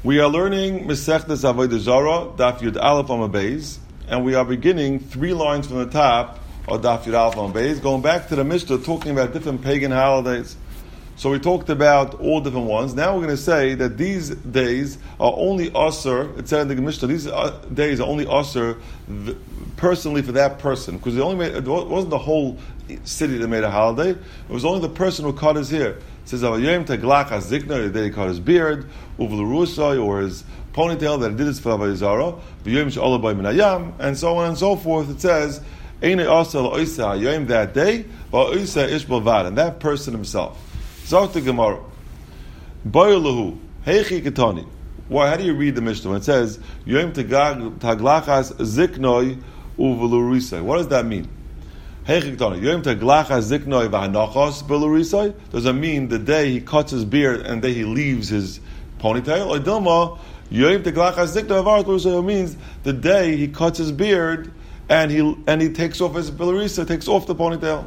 We are learning Masechtas Avodah Zarah, Daf Yud Aleph Amud Beis, and we are beginning 3 lines from the top of Daf Yud Aleph Amud Beis, going back to the Mishnah, talking about different pagan holidays. So we talked about all different ones. Now we're going to say that these days are only usher. It said in the Mishnah, these days are only usher personally for that person, because it wasn't the whole city that made a holiday. It was only the person who cut his hair. It says, "Avayim teglach hazikna," the day he cut his beard, uvlerusay, or his ponytail, that he did this for Avodah Zarah, v'yom she'olah by minayam, and so on and so forth. It says, "Einay asa la'oisa hayom," that day, va'oisa ish b'vad, and that person himself. Zok the Gemara, Boyalahu Heichi Ketani. Why? How do you read the Mishnah when it says Yom Taglachas Ziknoi Uvelurisai? What does that mean? Heichi Ketani. Yom Taglachas Ziknoi Vahanachos Belurisai. Does it mean the day he cuts his beard and the day he leaves his ponytail? Or Dilma Yom Taglachas Ziknoi Vahanachos means the day he cuts his beard and he takes off his belurisai, takes off the ponytail.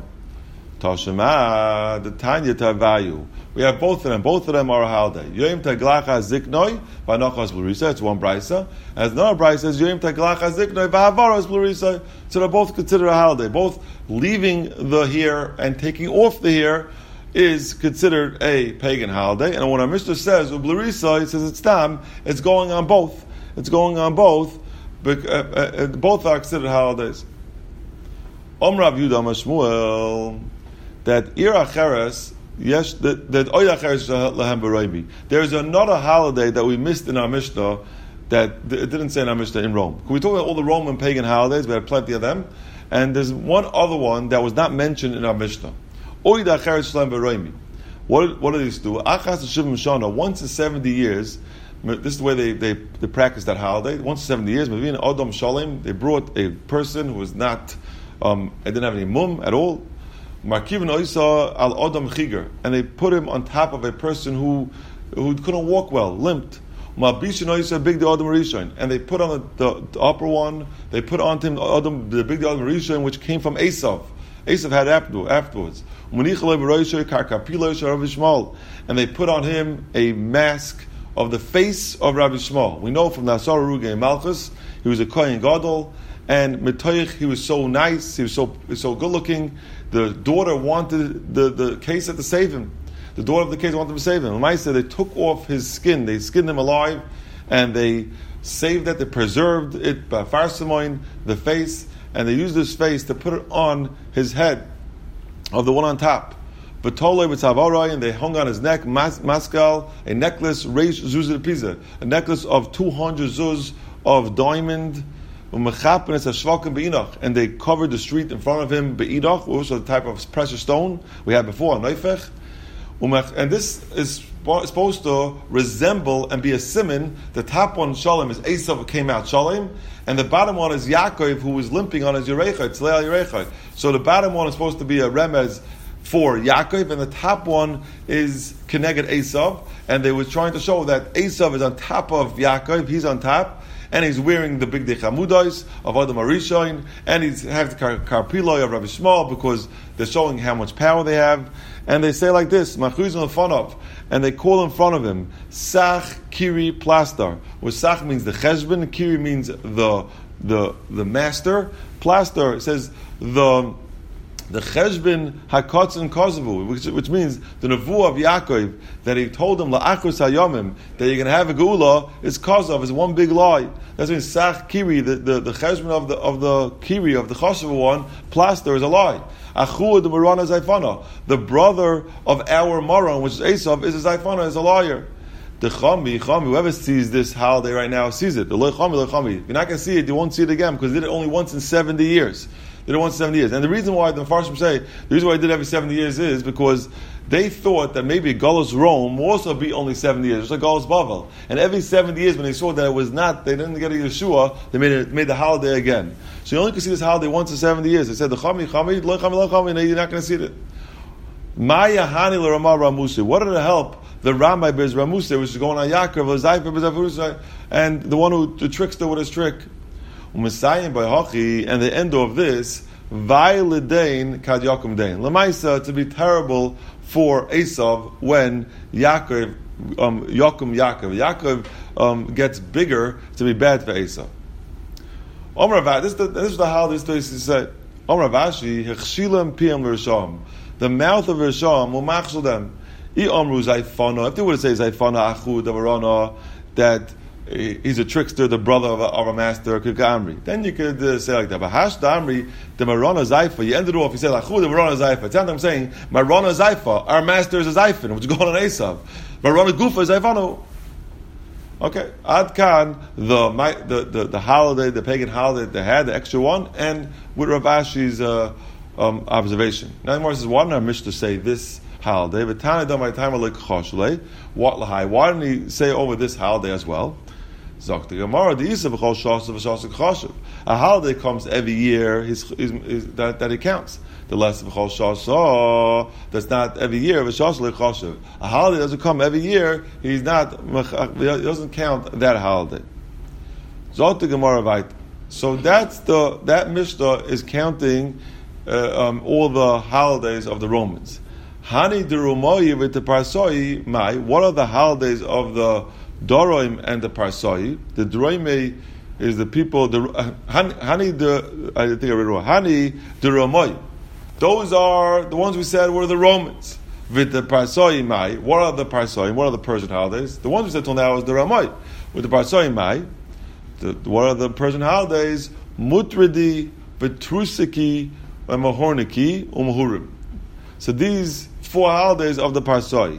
Tashema, the Tanya Tavayu. We have both of them. Both of them are a holiday. Yom Taglacha Ziknoi, Vanachas Blurisa. It's one brisa. As another brisa says, Yom Taglacha Ziknoi, Vahavaras Blurisa. So they're both considered a holiday. Both leaving the hair and taking off the hair is considered a pagan holiday. And when our Mishnah says Blurisa, it says it's tam. It's going on both. It's going on both. Both are considered holidays. Rav Yehuda Shmuel, that Ir Acheres, yes, that Oy Acheres Lahem B'Roimi. There's another holiday that we missed in our Mishnah that it didn't say in our Mishnah in Rome. We talk about all the Roman pagan holidays, we had plenty of them, and there's one other one that was not mentioned in our Mishnah. Oy Acheres Lahem B'Roimi. What do these do? Achas Shivim Shana, once in 70 years, this is the way they practice that holiday. Once in 70 years, Mevin Adam Shalem, they brought a person who was not, it didn't have any mum at all. Markivin Oisa al Adam Chiger, and they put him on top of a person who couldn't walk well, limped. Mabishin Oisa Big the Adam Rishon, and they put on the upper one. They put onto him the Big the Adam Rishon, which came from Esav. Esav had afterwards. And they put on him a mask of the face of Rabbi Shmuel. We know from the Asar Ruge Malchus, he was a Kohen Gadol. And Metoich, he was so nice, he was so good looking. The daughter wanted the Kesef to save him. The daughter of the Kesef wanted to save him. Lamaisa, they took off his skin, they skinned him alive, and they saved it, they preserved it by farsamoin, the face, and they used his face to put it on his head of the one on top. V'tolei v'tzavarai, and they hung on his neck, maskal, a necklace, reish zuz pisa, a necklace of 200 zuz of diamond, and they covered the street in front of him be'idach, also the type of precious stone we had before, noifech. And this is supposed to resemble and be a simon. The top one, Shalom, is Esav, who came out Shalom, and the bottom one is Yaakov, who was limping on his Yerechai, Tzleil Yerechai. So the bottom one is supposed to be a remez for Yaakov, and the top one is Keneged Esav, and they were trying to show that Esav is on top of Yaakov, he's on top, and he's wearing the big dechamudais of Adam Arishain, and he's have the karpiloi of Rabbi Shmuel, because they're showing how much power they have. And they say like this, Machuzim Lefanov, and they call in front of him, Sach Kiri Plastar, where Sach means the cheshbon, Kiri means the master, Plastar says the cheshbon hakotzin kozavu, which means the nevuah of Yaakov, that he told him la'achus hayomim, that you're going to have a geula, is kozav, is one big lie. That means sach kiri, the cheshbon of the kiri, of the choshev one, plaster, is a lie. Achu the marana zayfana, the brother of our maran, which is Esav, is a zayfana, is a liar. The chami, whoever sees this holiday right now sees it. The lo chami. If you're not going to see it, you won't see it again, because they did it only once in 70 years. They did it once in 70 years. And the reason why the Mepharshim say, the reason why they did it every 70 years is because they thought that maybe Galus Rome will also be only 70 years, just like Galus Bavel. And every 70 years when they saw that it was not, they didn't get a Yeshua, they made the holiday again. So you only can see this holiday once in 70 years. They said, the chami, lo chami, and you're not going to see it. Maya hani l'Rama Ramusi. What did it help the Ramai Bez Ramusi, which is going on Yaakov, and the one who, the trickster with his trick? And the end of this, Vailedain Kad Yakum Dain. Lamaisa, to be terrible for Esav when Yaakov gets bigger to be bad for Esau. This is the how this place is said. The mouth of Risham will machshel them. If they would say Zayfana Achud Avarana, that he's a trickster, the brother of a master, then you could say like that. But Hash Damri, the Marana Zaifa, you ended off, you said Achud the Marana Zaifa. It's not I'm saying Marana Zaifa, our master is a Zaifin, which is going on Esav. Marana Gufa is Zaifano. Okay, Ad Khan, the holiday, the pagan holiday they had, the extra one, and with Rav Ashi's observation. Now, the Gemara says, why didn't our Mishnah say this holiday? Why didn't he say over this holiday as well? A holiday comes every year that he counts. The less of Chol that's not every year. A holiday doesn't come every year. He doesn't count that holiday. So that Mishnah is counting all the holidays of the Romans. Hani derumoyi with the parsoi mai. What are the holidays of the Doroim and the parsoi? The Doroim is the people. Hani derumoyi. Those are the ones we said were the Romans. With the parsoi mai. What are the parsoi? What are the Persian holidays? The ones we said till now is the Ramai. With the parsoi mai. What are the Persian holidays? Mutridi, Vetrusiki, Mahorniki, Umuhurim. So these 4 holidays of the Parsoi.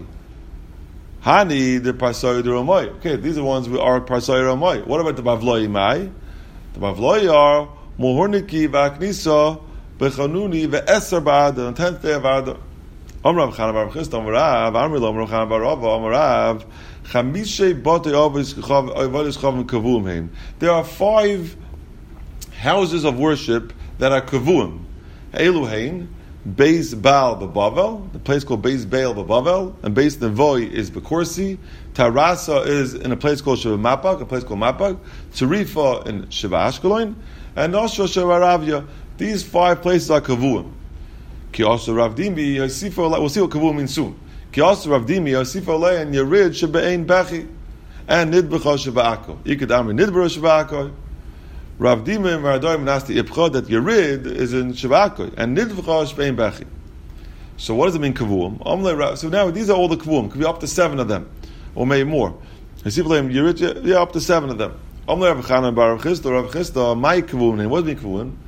Hani, the Parsoi, the Ramai. Okay, these are the ones we are Parsoi Ramai. What about the Bavloi Mai? The Bavloi are Mohorniki, Vaknisa, Bechanuni, Ve'eser Ba'ad, on the 10th day of Adar. Amrav Chana Bar Chistam Rav, Amrilo Amrav Chana Bar Rava, Amrav, Chamishe Bate Ovis Chavim Kavuim Heim. There are 5 houses of worship that are Kavuim. Eluhain, Beis Baal Babavel, the place called Beis Baal Babavel, and Beis Nevoi is Bekorsi. Tarasa is in a place called Sheva Mapak, a place called Mapak. Tzarifa in Sheva Ashkelon, and also Sheva Ravya. These 5 places are Kavuim. Ki also Ravdimi Yosifo. We'll see what Kavuim means soon. Ki also Ravdimi Yosifo Le and Yerid Shebe'ein Bechi and Nidbecha Sheva Akko. Yikad Amri Nidbecha Sheva Akko. Rav Dima Maradoim Nasti Ibcha that Yerid is in Shevakoi and Nidvcha Shvein Bechi. So what does it mean Kavuim? So now these are all the Kavuim. Could be up to 7 of them, or maybe more. Yerid, up to 7 of them. Rav Chana Bar Rav Chisda, my Kavuim name. What does it mean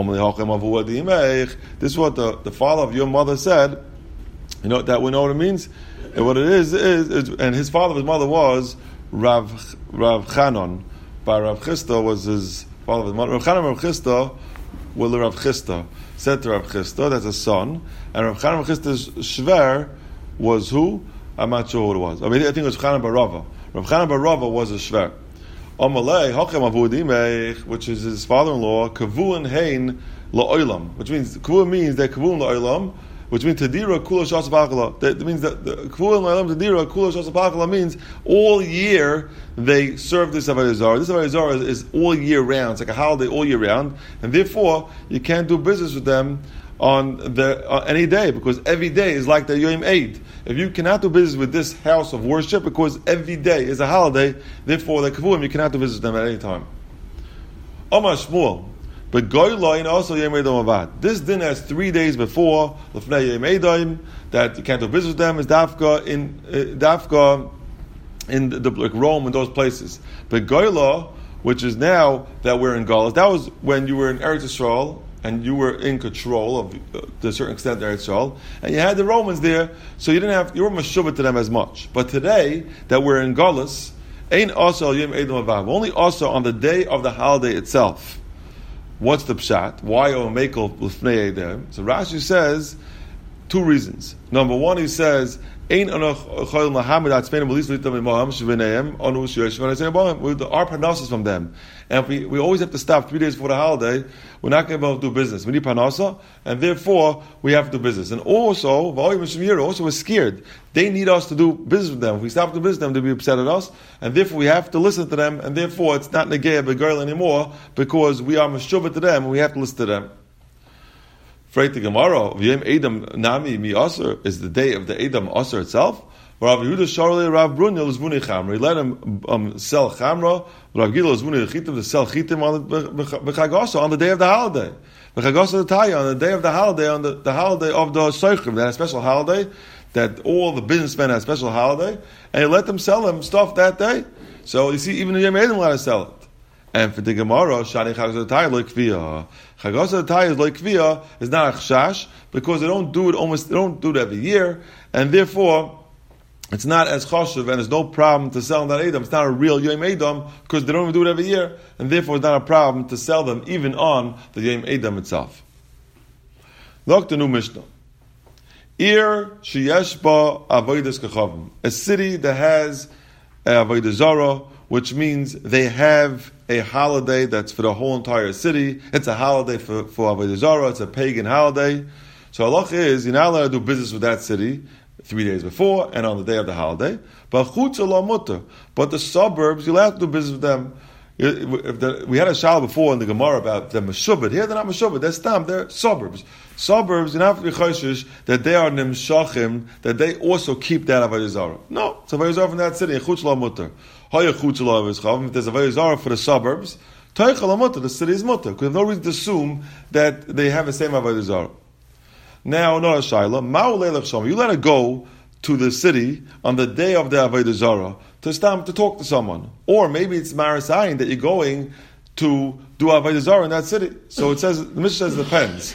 Kavuim? This is what the father of your mother said. You know that we know what it means. And what it is, and his father, his mother was Rav Chanon. Bar Rav Chisda was his father. Rav Chanan Rav Chisda, well, Rav Chisda said to Rav Chisda, that's a son, and Rav Chanan Rav Chisda's shver was who? I'm not sure who it was. I think it was Chanan Bar Rava. Rav Chanan Bar Rava was a shver. Amalei Hochem Avudimech, which is his father-in-law, Kavuin Hein LaOilam, which means Kavuin means that Kavuin LaOilam, which means Tadira Kula Shasapakala. That means that the Kavuin LaOilam Tadira Kula Shasapakala means all year they serve this Avodah Zarah. This Avodah Zarah is all year round. It's like a holiday all year round, and therefore you can't do business with them on any day, because every day is like the Yom Eid. If you cannot do business with this house of worship, because every day is a holiday, therefore the Kavuim you cannot do business with them at any time. Omar Shmuel, but Goylain also Yom Edom Avad. This din has 3 days before Lefnei Yom Edom that you can't do business with them. Is Dafka in the like Rome and those places. But Goyla, which is now that we're in Galus, that was when you were in Eretz Yisrael and you were in control of to a certain extent Eretz Yisrael, and you had the Romans there, so you weren't meshuvah to them as much. But today that we're in Galus, ain't also Yom Edom Avad. Only also on the day of the holiday itself. What's the pshat? Why O Mekel Lefnei Edom? So Rashi says 2 reasons. Number 1, he says, our parnassus from them. And if we always have to stop 3 days before the holiday, we're not going to be able to do business. We need parnasa, and therefore we have to do business. And also we're scared. They need us to do business with them. If we stop doing business with them, they'll be upset at us, and therefore we have to listen to them, and therefore it's not Negea Begirl anymore, because we are meshuvah to them, and we have to listen to them. Freit the Gemara, Yom Edom Nami Mi Aser, is the day of the Edom Aser itself. Rav Yehuda Sharli Rav Brunya Lizvuni Chamra. He let him sell Chamra. Rav Gila Lizvuni Chitim to sell Chitim on the day of the holiday. B'Chagasa Taya, on the day of the holiday, on the holiday of the Seichim. They had a special holiday, that all the businessmen had a special holiday, and he let them sell them stuff that day. So you see, even the Yom Edom let us sell it. And for the Gemara, Shani Chagasa Taya lo Kviya. Chagasa Taya lo Kviya is not a chashash, because they don't do it every year, and therefore it's not as chashuv, and there's no problem to sell that Edom. It's not a real Yom Edom, because they don't even do it every year, and therefore it's not a problem to sell them even on the Yom Edom itself. Look the new Mishnah. Ir sheyesh ba avodas kachavim. A city that has avodah zarah, which means they have a holiday that's for the whole entire city. It's a holiday for avodah zarah. It's a pagan holiday. So halach is, you're not allowed to do business with that city 3 days before and on the day of the holiday. But chutz lo mutter. But the suburbs, you're allowed to do business with them. We had a shal before in the Gemara about them meshubed. Here they're not meshubed. They're stam. They're suburbs. Suburbs, you don't have to be choshish that they are nimshachim, that they also keep that avodah zarah. No, it's avodah zarah from that city. Chutz lo mutter. Hoya chutz lo avizchav. If there's avodah zarah for the suburbs, toicha lo mutter. The city is mutter. Because there's no reason to assume that they have the same avodah zarah. Now, another shayla, ma'ulei lechshom. You let it go to the city on the day of the avodah zarah to talk to someone, or maybe it's marasayin that you're going to do avodah zarah in that city. So it says, the Mishnah says it depends.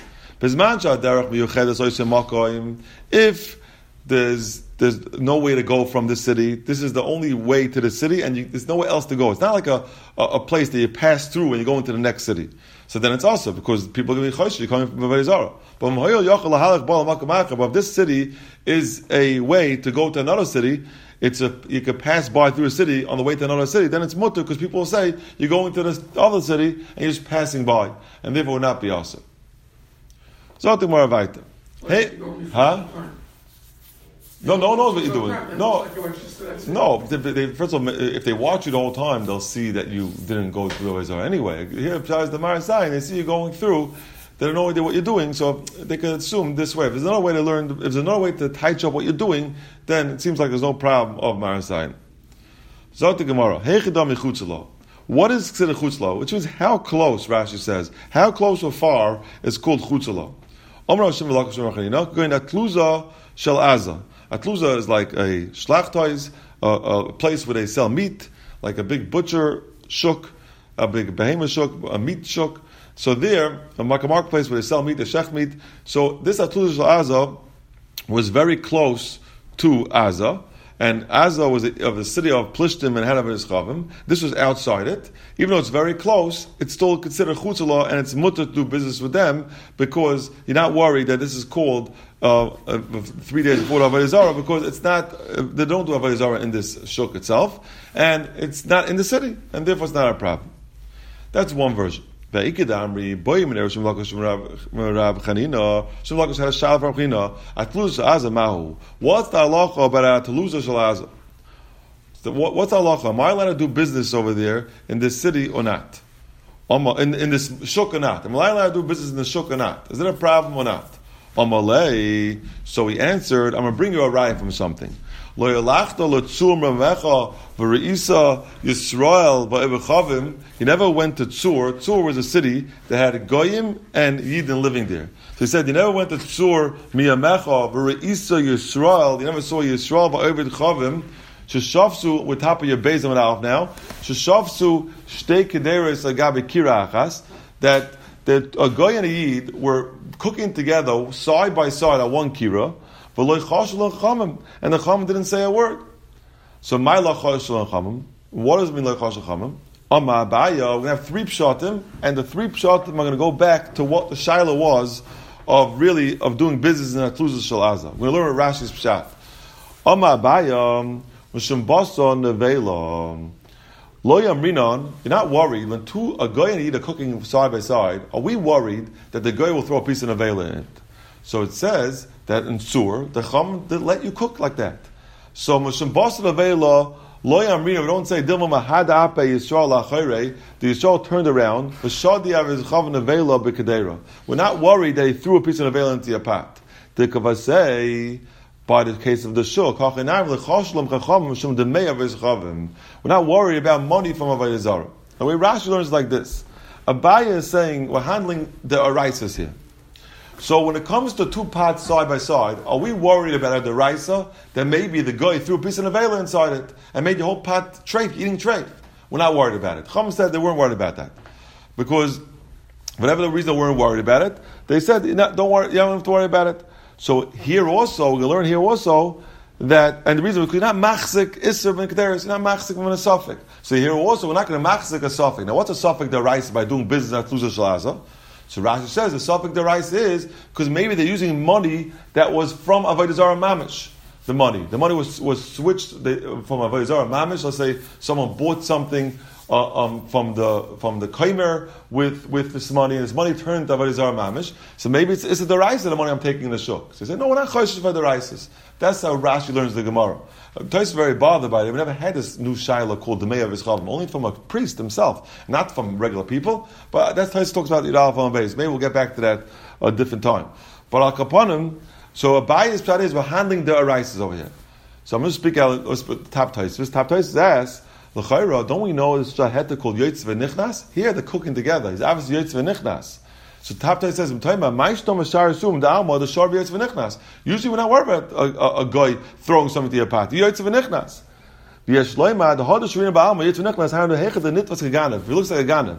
If there's no way to go from this city, this is the only way to the city, and there's nowhere else to go. It's not like a place that you pass through when you go into the next city. So then it's also because people are going to be chosh, you're coming from avodah zarah. But if this city is a way to go to another city, you could pass by through a city on the way to another city, then it's mutter, because people will say you're going to this other city and you're just passing by, and therefore it would not be also. Something more weiter. Hey, huh? No one knows what you're doing. No. First of all, if they watch you the whole time, they'll see that you didn't go through avodah zarah anyway. Here, besides the Marasai, they see you going through. They have no idea what you're doing, so they can assume this way. If there's another way to learn, if there's another way to touch up what you're doing, then it seems like there's no problem of Marasai. Zot the Gemara. Heichadam ichutzelo. What is considered chutzelo? Which means how close, Rashi says. How close or far is called chutzelo. Omar Hashem v'lak Hashem v'chanina. Going atluza shel aza. Atluza is like a shlachtois, a place where they sell meat, like a big butcher shuk, a big behemoth shuk, a meat shuk. So there, a marketplace where they sell meat, the shech meat. So this Atluza shel aza was very close to Aza. And Aza was of the city of Plishtim and had of Chavim. This was outside it. Even though it's very close, it's still considered chutzlah, and it's mutter to do business with them, because you're not worried that this is called 3 days before Avodah Zarah, because it's not, they don't do Avodah Zarah in this shuk itself, and it's not in the city, and therefore it's not a problem. That's one version. What's the halacha about Atluza shel Aza? What's the halacha? Am I allowed to do business over there in this city or not? In this shuk or not? Am I allowed to do business in the shuk or not? Is it a problem or not? So he answered, I'm going to bring you a raya from something. You never went to Tzur. Tzur was a city that had Goyim and Yidden living there. So he said, you never went to Tzur, Miyamecha, V're'isa Yisrael. You never saw Yisrael, V'ovid Chavim. Sheshafsu, with top of your Bezim and Alf now. Sheshafsu, Shtei Kederes Agabe Kira Achas. That a Goy and a Yid were cooking together, side by side, at one Kira. And the Chachamim didn't say a word. So my lachashal Chachamim. What does it mean lachashal Chachamim? Amma Abaya. We're going to have 3 pshatim, and the 3 pshatim are going to go back to what the shaila was of doing business in Atluza shel Aza. We're going to learn Rashi's pshat. Amma Abaya Mishum Basa Nevela. Lo Yamrinon. You're not worried when a guy and a Yid are cooking side by side. Are we worried that the guy will throw a piece of nevela in it? So it says that in Tzur, the Chum didn't let you cook like that. So Mishum Basa Nevela. Lo Yamrinon. We don't say Dilma Mahada Ape Yisrael Lachayre. The Yisrael turned around. V'shadi Avizchav Nevela B'Kedera. We're not worried that he threw a piece of nevela into your pot. The Kavasei. by the case of the shul. We're not worried about money from Avodah Zarah. The way Rashi learns like this. Abaya is saying we're handling the araisas here. So when it comes to two pots side by side, are we worried about the raisa that maybe the guy threw a piece of nevela inside it and made the whole pot eating tray? We're not worried about it. Chum said they weren't worried about that. Because whatever the reason they weren't worried about it, they said, don't worry, you don't have to worry about it. So here also, we learn here also that, and the reason because you're not machzik isser ben kederis, you're not machzik ben a suffix. So here also, we're not going to machzik a suffix. Now, what's a suffix deraisa by doing business at Tlusa Shalaza? So Rashi says the suffix deraisa is because maybe they're using money that was from Avodah Zarah mamish. The money was switched from Avodah Zarah mamish. Let's say someone bought something from the kaimer with this money, and this money turned to Avodah Zarah mamish. So maybe it's a deraisa, the money I'm taking in the shuk. So he said, no, we're not choishes for deraisas. That's how Rashi learns the Gemara. Tais is very bothered by it. We never had this new shaila called the Meya Vizchavim, only from a priest himself, not from regular people. But that's Tais talks about Yidal Fam Beis. Maybe we'll get back to that a different time. But Al Kapanim, so Abayi's pshat is we're handling the arises over here. So I'm going to speak out. Let's put Tap Tais. This Tap Tais asks, L'chayra, don't we know this shaheta called Yotz v'Nichnas? Here they're cooking together. He's obviously Yotz v'Nichnas. So Taptai says, usually we're not worried about a guy throwing something to your pot. If he looks like a ganav,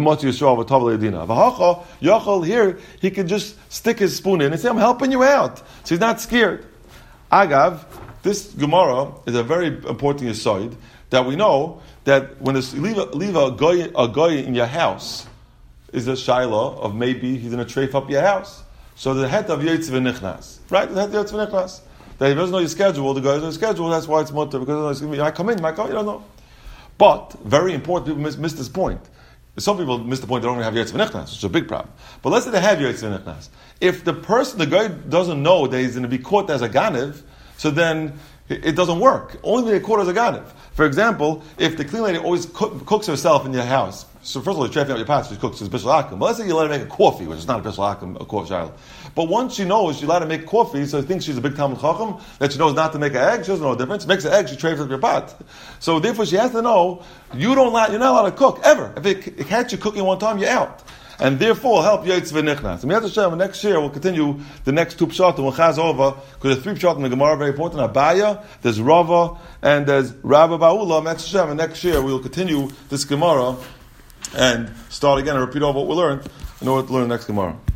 here he can just stick his spoon in and say, I'm helping you out. So he's not scared. Agav, this Gemara is a very important aside that we know that when you leave a guy in your house, is a shaila of maybe he's going to trafe up your house. So the het of Yotz v'Nichnas, right? The het of Yotz v'Nichnas. That he doesn't know your schedule, the guy doesn't know your schedule, that's why it's mutter, because he might come in, might go, you don't know. But, very important, people miss this point. Some people miss the point they don't have Yotz v'Nichnas, which is a big problem. But let's say they have Yotz v'Nichnas. If the guy doesn't know that he's going to be caught as a ganev, so then it doesn't work. Only when they're caught as a ganev. For example, if the clean lady always cooks herself in your house, so first of all, you're trafing out your pots, she cooks a bishul akum. But let's say you let her make a coffee, which is not a bishul akum, a coffee child. But once she knows you let her make coffee, so she thinks she's a big Talmud Chacham, that she knows not to make an egg, she doesn't know the difference. Makes an egg, she traves up your pot. So therefore, she has to know you're not allowed to cook ever. If it catch you cooking one time, you're out. And therefore, help Yotz v'Nichnas. And next year we'll continue the next two pshat and we'll chaz over because there's three pshat in the Gemara very important. Abaya, there's Rava, and there's Rabba Ba'ula. And next year we'll continue this Gemara and start again and repeat all what we learned in order to learn the next Gemara.